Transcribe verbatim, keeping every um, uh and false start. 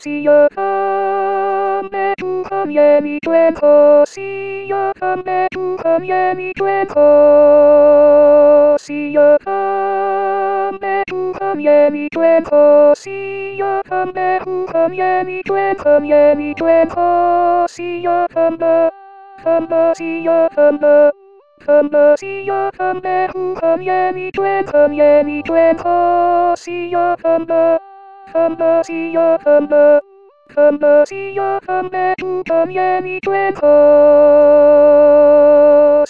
西洋方面不行也你转后，西洋方面不行也你转后，西洋方面不行也你转后，西洋方面不行也你转后也你转后，西洋方面，方面西洋方面。方面西洋方面不行也你转后也你转后，西洋方面，方面西洋方面，方面西洋方面不行也你转后。